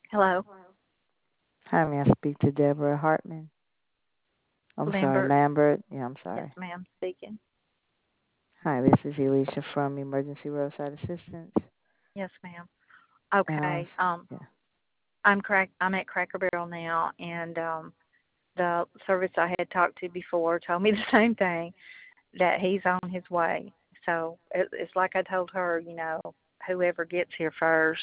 Hello, Hi, may I speak to Deborah Hartman? I'm sorry, Lambert. Lambert. Yeah, I'm Yes, sorry. ma'am, speaking. Hi, this is Elisha from Emergency Roadside Assistance. Yes, ma'am. And I was, Okay. yeah. I'm at Cracker Barrel now, and the service I had talked to before told me the same thing, that he's on his way. So it's like I told her, whoever gets here first.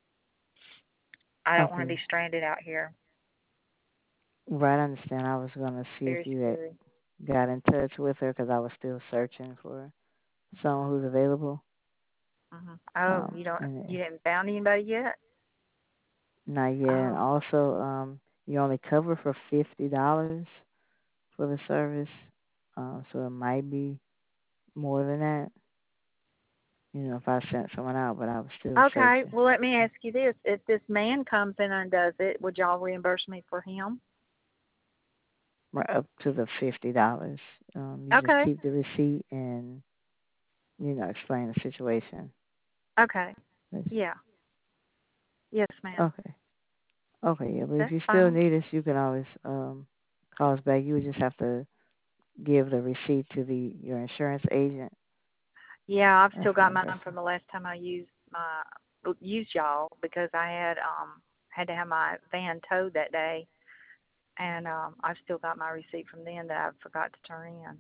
I don't want to Okay. be stranded out here. Right, I understand. I was going to see if Very you had scary. got in touch with her because I was still searching for someone who's available. Oh, And you haven't found anybody yet? not yet. And Oh, also, you only cover for $50 for the service. So it might be more than that, if I sent someone out, but I was still okay. searching. Well, let me ask you this: if this man comes in and does it, would y'all reimburse me for him? Right up to the $50. You just Okay. keep the receipt and explain the situation. Okay. That's, Yeah. Yes, ma'am. okay, okay, yeah. But if That's you still fine. need us, you can always call us back. You would just have to give the receipt to your insurance agent. Yeah, I've That's still the got only mine person. from the last time I used y'all because I had to have my van towed that day, and I've still got my receipt from then that I forgot to turn in.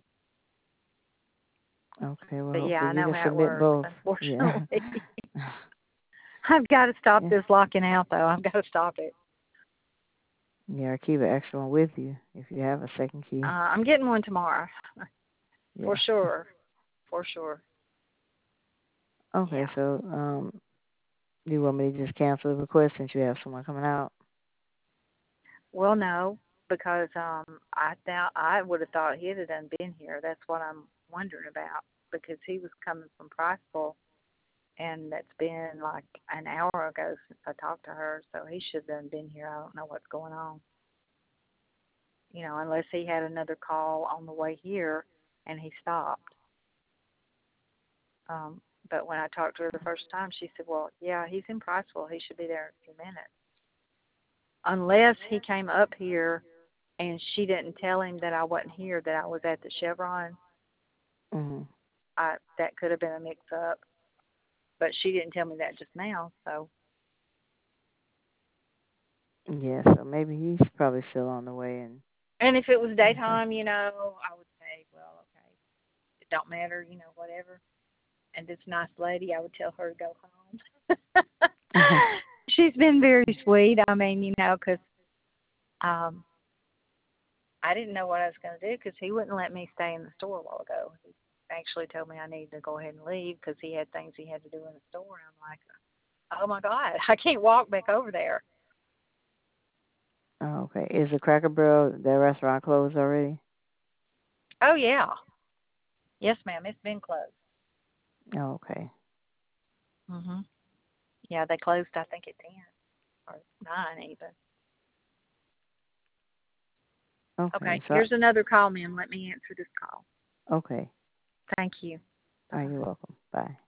Okay, well, But yeah, hopefully I you know can how it submit works. both. Yeah, Unfortunately, I've got to stop yeah, this locking out though. I've got to stop it. yeah. Keep an extra one with you if you have a second key. I'm getting one tomorrow, for Yeah. sure. For sure. Okay, Yeah. so do you want me to just cancel the request since you have someone coming out? Well, no, because I would have thought he'd have done been here. That's what I'm wondering about because he was coming from Priceville, and that's been like an hour ago since I talked to her, so he should have done been here. I don't know what's going on, unless he had another call on the way here and he stopped. But when I talked to her the first time, she said, "Well, yeah, he's in Priceville. He should be there in a few minutes." Unless he came up here and she didn't tell him that I wasn't here, that I was at the Chevron. Mhm. That could have been a mix-up, but she didn't tell me that just now. So, Yeah, so maybe he's probably still on the way and if it was and so. daytime, I would say, well, okay, it don't matter, whatever. And this nice lady, I would tell her to go home. She's been very sweet. I mean, because um, I didn't know what I was going to do because he wouldn't let me stay in the store a while ago. He actually told me I needed to go ahead and leave because he had things he had to do in the store. And I'm like, oh my God, I can't walk back over there. Oh, okay. Is the Cracker Barrel, that restaurant closed already? Oh yeah, yes, ma'am. It's been closed. Oh, okay. Mhm. Yeah, they closed. I think at 10 or 9 even. Okay. Okay, here's another call, ma'am. Let me answer this call. Okay. Thank you. Bye All right, bye. you're welcome. Bye.